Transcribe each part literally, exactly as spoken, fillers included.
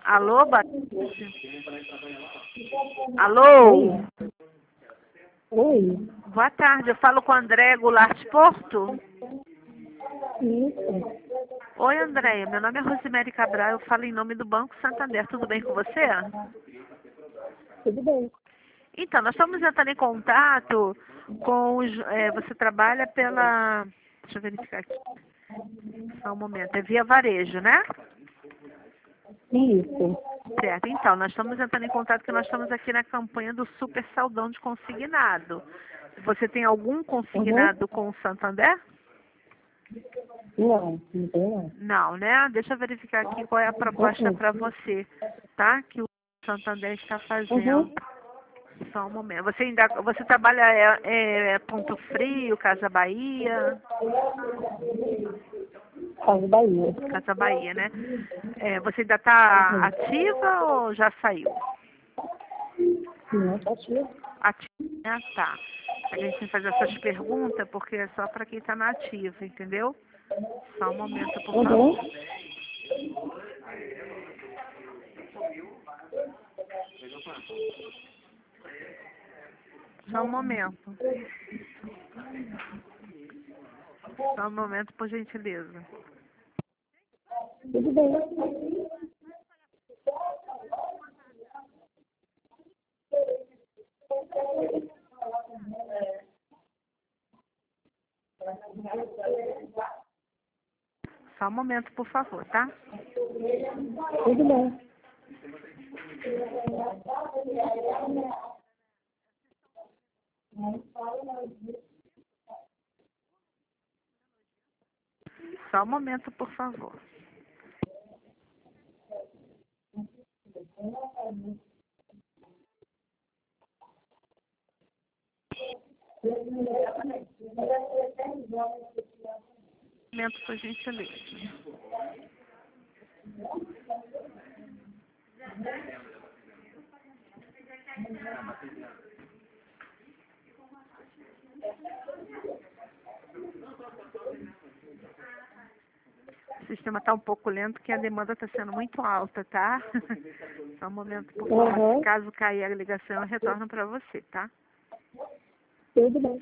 Alô, boa tarde. Alô? Oi. Boa tarde, eu falo com o André Goulart Porto. Isso. Oi, Andréia, meu nome é Rosemary Cabral, eu falo em nome do Banco Santander, tudo bem com você? Tudo bem. Então, nós estamos entrando em contato com os... É, você trabalha pela... Deixa eu verificar aqui. Só um momento. É via varejo, né? Isso. Certo. Então, nós estamos entrando em contato porque nós estamos aqui na campanha do Super Saldão de Consignado. Você tem algum consignado Uhum. com o Santander? Não, não tem não. Não, né? Deixa eu verificar aqui qual é a proposta Uhum. para você, tá? Que o Santander está fazendo. Uhum. Só um momento. Você ainda, você trabalha é, é, Ponto Frio, Casa Bahia? Casa Bahia. Casa Bahia, né? É, você ainda está Uhum. ativa ou já saiu? Não, tá ativo. Ativa, né? Tá. A gente tem que fazer essas perguntas porque é só para quem está na ativa, entendeu? Só um momento, por Uhum. favor. Só um momento. Só um momento, por gentileza. Tudo bem. Só um momento, por favor, tá? Tudo bem. Só um momento, por favor. Um momento, por gentileza. O sistema está um pouco lento porque a demanda está sendo muito alta, tá? Só um momento, por favor. Uhum. Caso caia a ligação, eu retorno para você, tá? Tudo bem.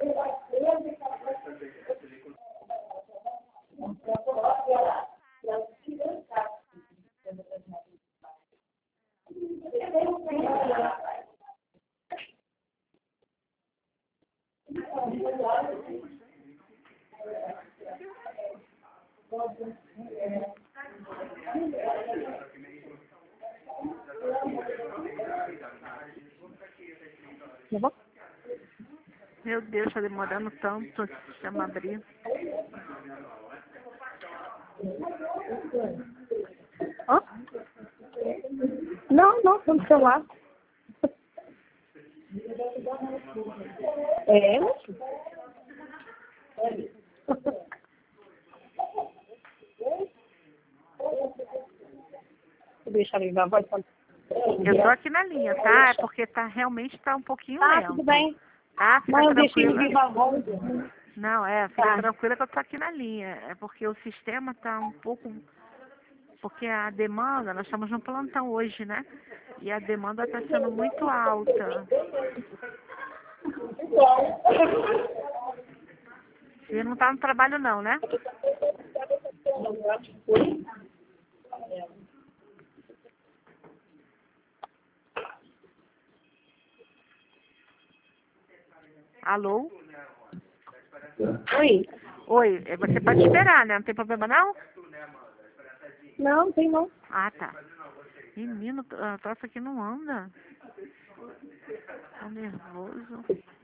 Tá bom? Meu Deus, está demorando tanto o sistema abrir. Hã? Não, não, tô no celular. É, moço. Deixa eu ligar a voz. Eu tô aqui na linha, tá? É porque tá, realmente tá um pouquinho Tá, lento. tudo bem. Tá? Fica Não, eu deixei no tranquila. viva voz. Não, é, fica Tá. tranquila que eu tô aqui na linha. É porque o sistema tá um pouco... Porque a demanda, nós estamos no plantão hoje, né? E a demanda está sendo muito alta. Você não tá no trabalho não, né? Alô? Oi. Oi, é, você pode esperar, né? Não tem problema não? Não, tem não. Ah, tá. Menino, a troça aqui não anda. Tá nervoso.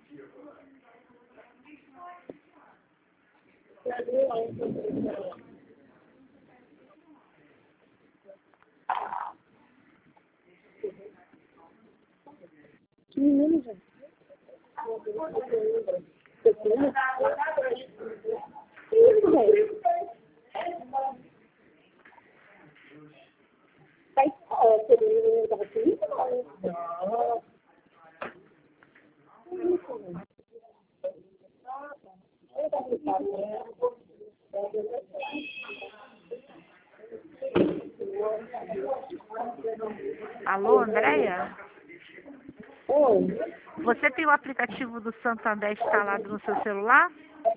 Que menino, gente. Pequeno. Isso, velho. Tá escola, esse menino tava assim? Não. Isso, velho. Eu tava em casa, né? Alô, Andréia? Oi. Você tem o aplicativo do Santander instalado no seu celular?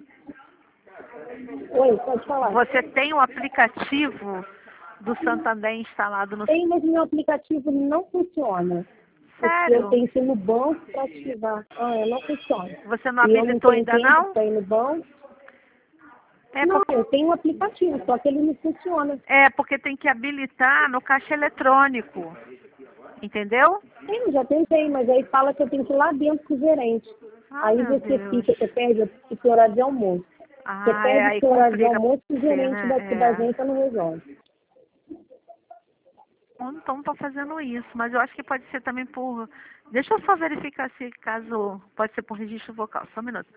Oi, pode falar. Você tem o aplicativo do Santander instalado no... Tem, mas meu aplicativo não funciona. Porque eu Sério? tenho que ir no banco para ativar. Ah, não funciona. Você não E eu não habilitou tenho ainda tempo não? para ir no banco. É Não, porque, eu tenho um aplicativo, só que ele não funciona. é porque tem que habilitar no caixa eletrônico. Entendeu? Eu já tentei, mas aí fala que eu tenho que ir lá dentro com o gerente. Ah, Aí meu você Deus. fica, você perde o seu horário de almoço. Você Ah, é, perde o aí seu horário de complica almoço e o você, gerente né? daqui da É. agência não resolve. Eu não estou fazendo isso, mas eu acho que pode ser também por... Deixa eu só verificar se caso... Pode ser por registro vocal, só um minuto.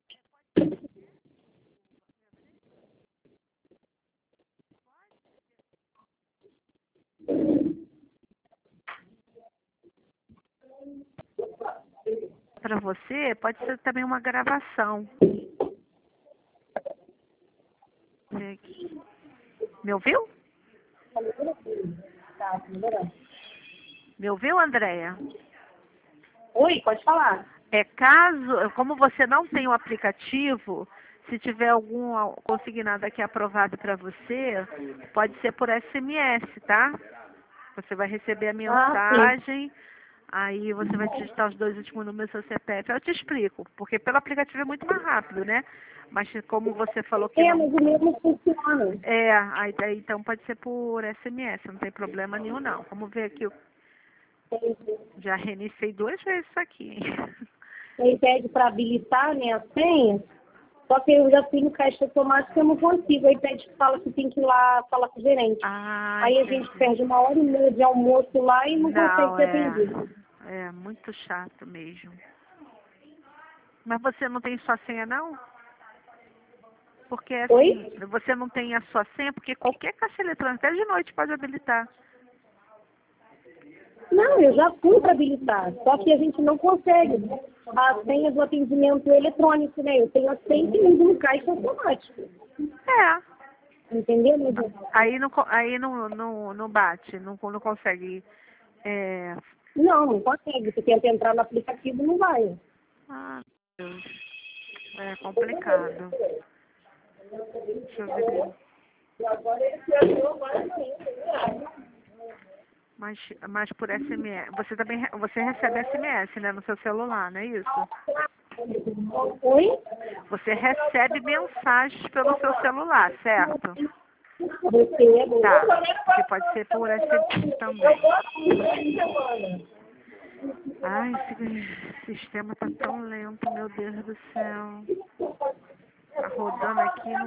Para você, pode ser também uma gravação. Vê aqui. Me ouviu? Tá, melhorando. Me ouviu, Andréia? Oi, pode falar. É caso, como você não tem o aplicativo, se tiver algum consignado aqui aprovado para você, pode ser por S M S, tá? Você vai receber a Ah, sim. mensagem, aí você vai digitar os dois últimos números do seu C P F. Eu te explico, porque pelo aplicativo é muito mais rápido, né? Mas como você falou que É, não... mas o meu não funciona. É, aí, aí, então pode ser por S M S, não tem problema nenhum não. Vamos ver aqui, eu já reiniciei duas vezes isso aqui, hein? Ele pede para habilitar, né, a senha, só que eu já fui no caixa automático e eu não consigo. Aí pede, fala que tem que ir lá falar com o gerente. Ah, Aí a gente entendi. perde uma hora e meia de almoço lá e não consegue Não, ser é, atendido. é muito chato mesmo. Mas você não tem sua senha, não? Porque assim, Oi? você não tem a sua senha, porque qualquer caixa eletrônica, até de noite, pode habilitar. Não, eu já fui para habilitar, só que a gente não consegue. A senha do atendimento eletrônico, né? Eu tenho a senha que uso no caixa automático. É. Entendeu? Mas eu- Aí não, co- aí não, não, não bate, não, não consegue. É... Não, não consegue. Você tenta entrar no aplicativo, não vai. Ah, meu Deus. É complicado. Deixa eu ver. Mas, mas por S M S. Você também re- você recebe S M S, né, no seu celular, não é isso? Oi? Você recebe mensagens pelo seu celular, certo? Você é Tá. Porque pode ser por S M S também. Ai, esse sistema tá tão lento, meu Deus do céu. Tá rodando aqui. Não...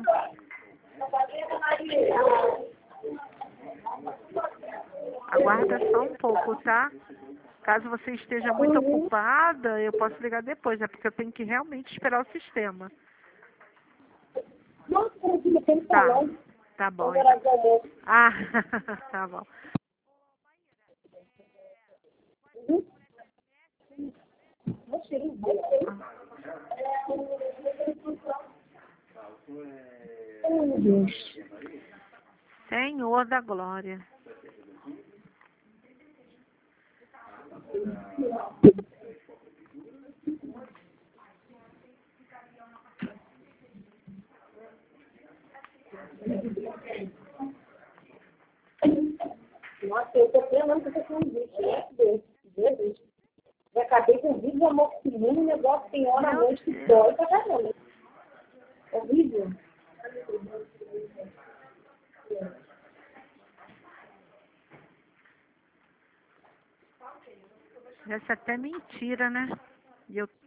Aguarda só um pouco, tá? Caso você esteja muito Uhum. ocupada, eu posso ligar depois, é porque eu tenho que realmente esperar o sistema. Nossa, eu tinha tempo Tá, falando. tá bom. Agora Então. de almoço. Ah, tá bom. Oh, meu Deus. Senhor da glória. Nossa, eu tô treinando que eu tô com um vídeo, né? Deus, Jesus. Já acabei com o vídeo de amoxicilina, o negócio tem hora à Meu noite que Deus. dói pra caramba. Horrível. Essa é até mentira, né? E eu...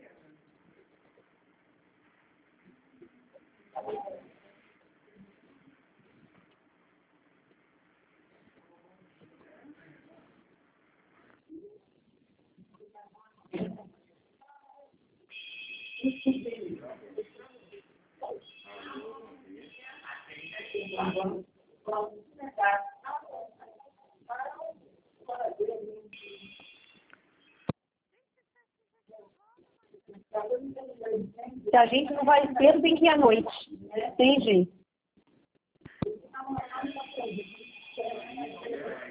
Se a gente não vai cedo, tem que ir à noite. Tem jeito.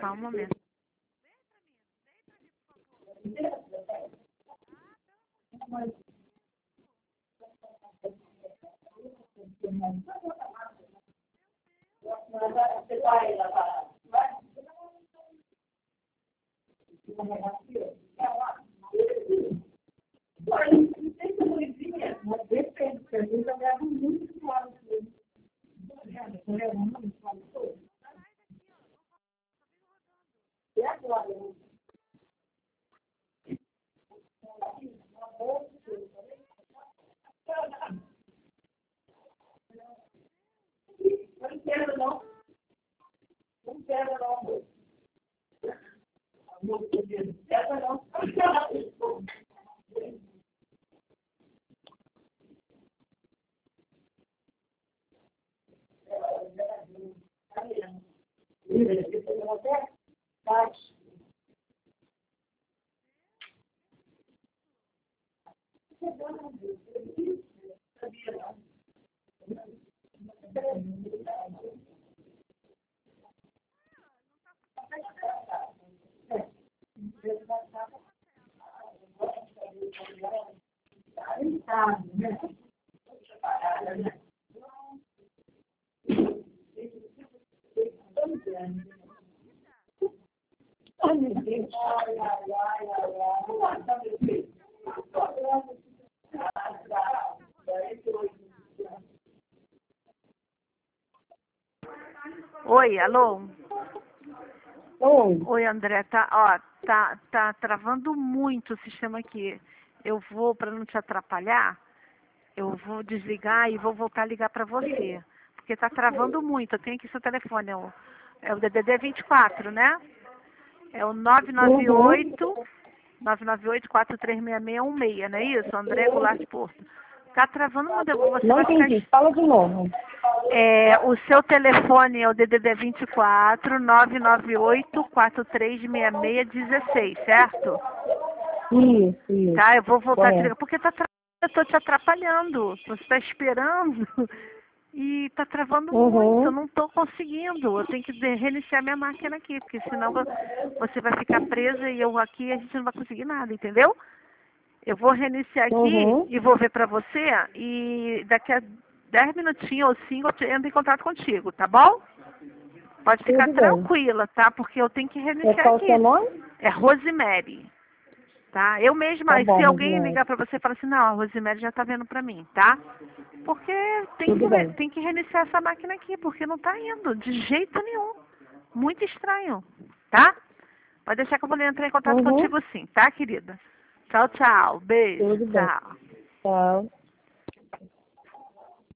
Só um momento. Oi, alô? Oi. Oi, André, tá, ó, tá, tá travando muito o sistema aqui. Eu vou, para não te atrapalhar, eu vou desligar e vou voltar a ligar para você. Porque tá travando muito. Eu tenho aqui seu telefone, é o, é o D D D vinte e quatro, né? É o nove nove oito, nove nove oito, quatro três seis seis um seis, não é isso? André Goulart Porto. Tá travando muito, você Não vai ficar... entendi. Fala de novo. É, o seu telefone é o D D D vinte e quatro, nove nove oito, quatro três seis seis um seis, certo? Isso, isso. Tá, eu vou voltar a te Correto. ligar, porque tá tra... eu tô te atrapalhando. Você está esperando e tá travando muito. Eu Uhum. não tô conseguindo. Eu tenho que de- reiniciar minha máquina aqui, porque senão vo- você vai ficar presa e eu aqui a gente não vai conseguir nada, entendeu? Eu vou reiniciar aqui Uhum. e vou ver pra você e daqui a dez minutinhos ou cinco eu te- entro em contato contigo, tá bom? Pode ficar Tudo bem. tranquila, tá? Porque eu tenho que É reiniciar qual o seu aqui. nome? É Rosemary, tá? Eu Tá mesma, se bom, alguém Rosemary. ligar pra você e falar assim, não, a Rosemary já tá vendo pra mim, tá? Porque tem que, Tudo re- bem. tem que reiniciar essa máquina aqui, porque não tá indo, de jeito nenhum. Muito estranho, tá? Pode deixar que eu vou entrar em contato Uhum. contigo sim, tá, querida? Tchau, tchau. Beijo, Tudo bem. tchau. Tchau.